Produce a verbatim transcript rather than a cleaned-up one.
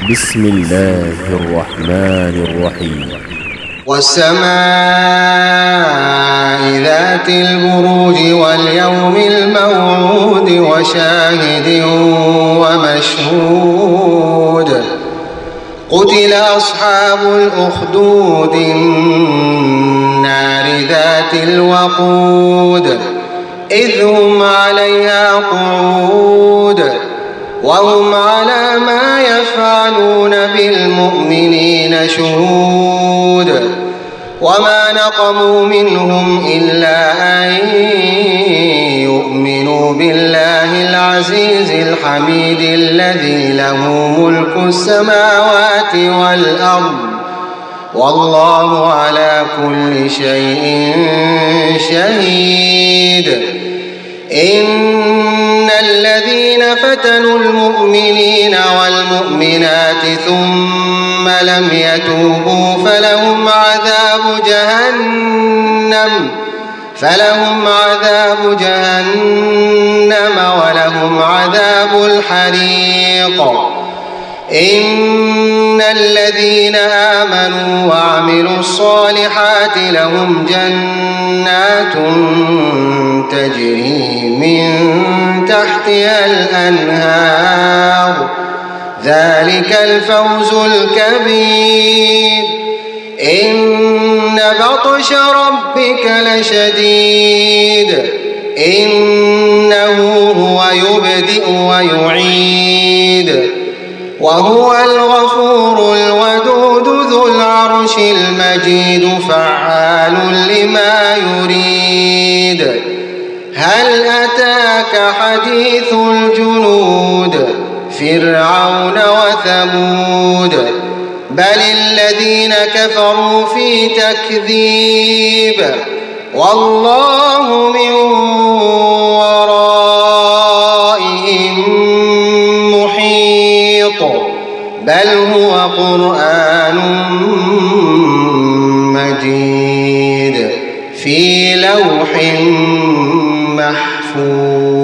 بسم الله الرحمن الرحيم. والسماء ذات البروج واليوم الموعود وشاهد ومشهود. قتل أصحاب الأخدود النار ذات الوقود إذ هم عليها قعود وهم على ما يفعلون بالمؤمنين شهود. وما نقموا منهم إلا أن يؤمنوا بالله العزيز الحميد الذي له ملك السماوات والأرض والله على كل شيء شهيد. إن الذين فتنوا المؤمنين والمؤمنات ثم لم يتوبوا فلهم عذاب جهنم فلهم عذاب جهنم ولهم عذاب الحريق. إن الذين آمنوا وعملوا الصالحات لهم جنات تجري من تحتها الأنهار ذلك الفوز الكبير. إن بطش ربك لشديد إنه هو يبدئ ويعيد وهو الغفور الودود ذو العرش المجيد فعال لما يريد. هل أتاك حديث الجنود فرعون وثمود بل الذين كفروا في تكذيب والله من ورائهم محيط بل هو قرآن مجيد في لوح محفوظ.